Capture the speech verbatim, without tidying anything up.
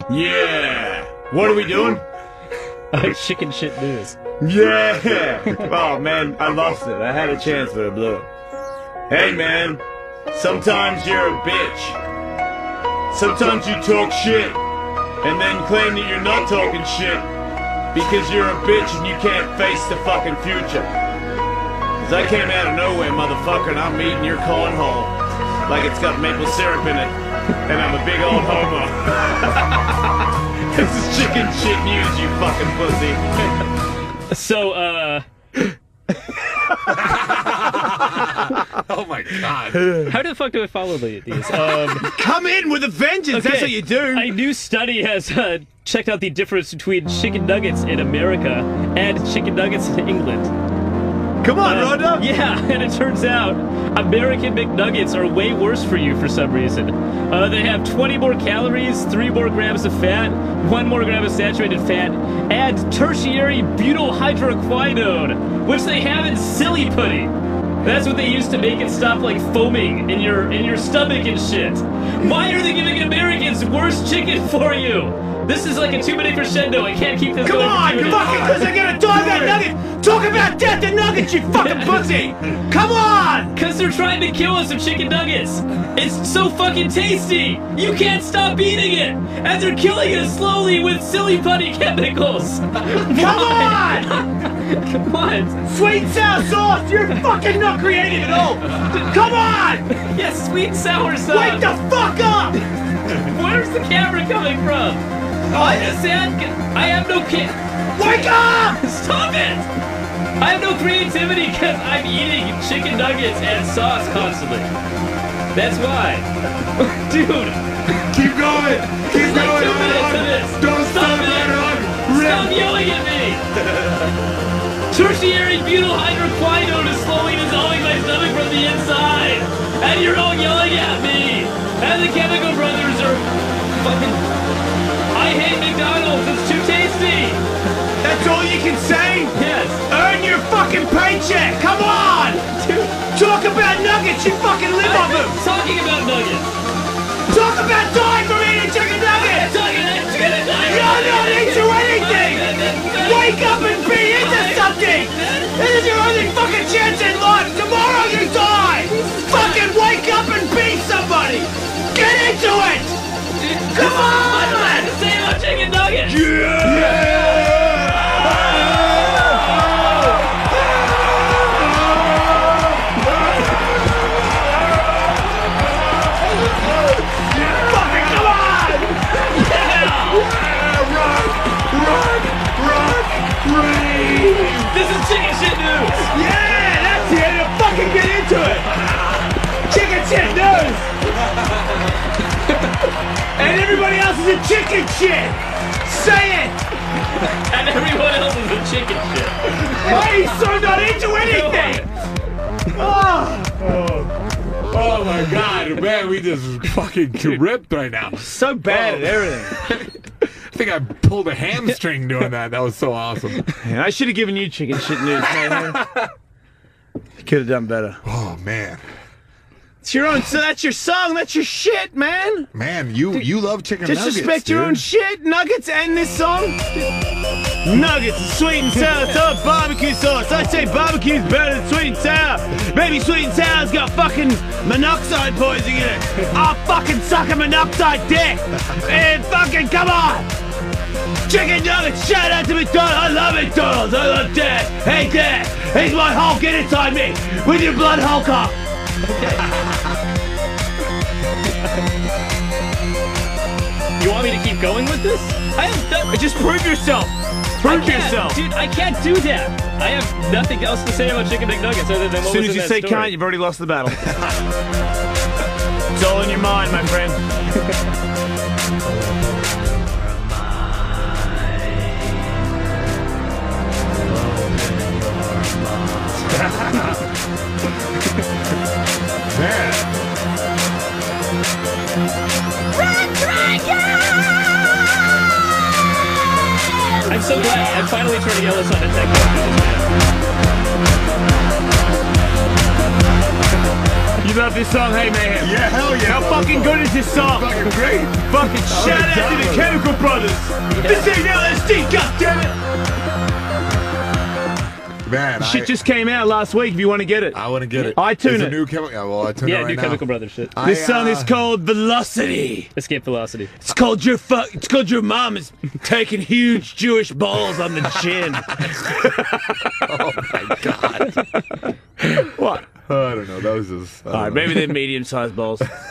Yeah. What are we doing? Uh, chicken shit news. Yeah. Oh man, I lost it. I had a chance, but I blew it. Hey man, sometimes you're a bitch. Sometimes you talk shit and then claim that you're not talking shit because you're a bitch and you can't face the fucking future. Cause I came out of nowhere, motherfucker, and I'm eating your cornhole like it's got maple syrup in it, and I'm a big old homo. This is chicken shit news, you fucking pussy. So, uh... Oh my god. How the fuck do I follow these? Um, Come in with a vengeance, okay. that's what you do. A new study has uh, checked out the difference between chicken nuggets in America and chicken nuggets in England. Come on, Uh, Rhonda. Yeah, and it turns out American McNuggets are way worse for you for some reason. Uh, they have twenty more calories, three more grams of fat, one more gram of saturated fat, and tertiary butyl hydroquinone, which they have in silly putty. That's what they use to make it stop like foaming in your in your stomach and shit. Why are they giving Americans worse chicken for you? This is like a two-minute crescendo. I can't keep this Come going. on, for two minutes. fucking, because they're gonna talk about nuggets. Talk about death and nuggets, you fucking pussy. Come on. Because they're trying to kill us with chicken nuggets. It's so fucking tasty. You can't stop eating it. And they're killing us slowly with silly putty chemicals. Come on. Come on. Sweet and sour sauce. You're fucking not creative at all. Come on. Yes, sweet and sour sauce. Wake the fuck up. Where's the camera coming from? I just said I have no kid. Wake up. Stop it! I have no creativity because I'm eating chicken nuggets and sauce constantly. That's why. Dude. Keep going. Keep Like going. two minutes of this. Don't Stop stop it. that on. Stop yelling at me! Tertiary butyl hydroquinone is slowly dissolving my stomach from the inside! And you're all yelling at me! And the Chemical Brothers are fucking... I hate McDonald's, it's too tasty! That's all you can say? Yes. Earn your fucking paycheck. Come on. Dude, Talk about nuggets. You fucking live on I'm them. not talking about nuggets! Talk about dying from eating chicken I'm nuggets. talking about chicken nuggets! You're not into anything. Wake up and be into something. This is your only fucking chance in life. Tomorrow you die. Fucking wake up and be somebody. Get into it. Come What do I on. have to say about chicken nuggets? Yeah. Fucking come on. Run, run, run. This is chicken shit news! Yeah, that's it. Now fucking get into it. Chicken shit news. And everybody else is a chicken shit. Say it. And everyone else is a chicken shit. Why are you so not into anything? Oh, Oh my god, man, we just fucking ripped right now. so bad at everything. I think I pulled a hamstring doing that. That was so awesome. Man, I should have given you chicken shit news, man. Could have done better. Oh man. It's your own. So that's your song. That's your shit, man. Man, you you love chicken nuggets. Disrespect your dude. own shit. Nuggets and this song. Nuggets, sweet and sour sauce, barbecue sauce. I say barbecue's better than sweet and sour. Maybe sweet and sour's got fucking monoxide poisoning in it. I'll fucking suck a monoxide dick. And fucking come on. Chicken nuggets, shout out to McDonald's. I love McDonald's. I love Dad. Hey Dad, here's my Hulk. Get inside me with your blood Hulk up. You want me to keep going with this? I have done. Just prove yourself. Prove I can't, yourself. dude. I can't do that. I have nothing else to say about chicken McNuggets other than what As soon was as in you that say story. can't, you've already lost the battle. It's all in your mind, my friend. Man. I'm so glad. I'm finally trying to yell this on the tech. You love this song, Hey Mayhem? Yeah, hell yeah. How fucking good is this song? Fucking great. Fucking shout out to the Chemical Brothers. This ain't L S D, goddammit. Man, Shit I, just came out last week. If you want to get it, I want to get it. I tune Is it. A new chemical. Yeah, well, I tune Yeah, it right new now. Chemical Brothers shit. I, this song uh, is called Velocity. Escape Velocity. It's called your fuck. It's called your mom is taking huge Jewish balls on the chin. Oh my god. What? I don't know. That was just. I All don't right, know. maybe they're medium-sized balls.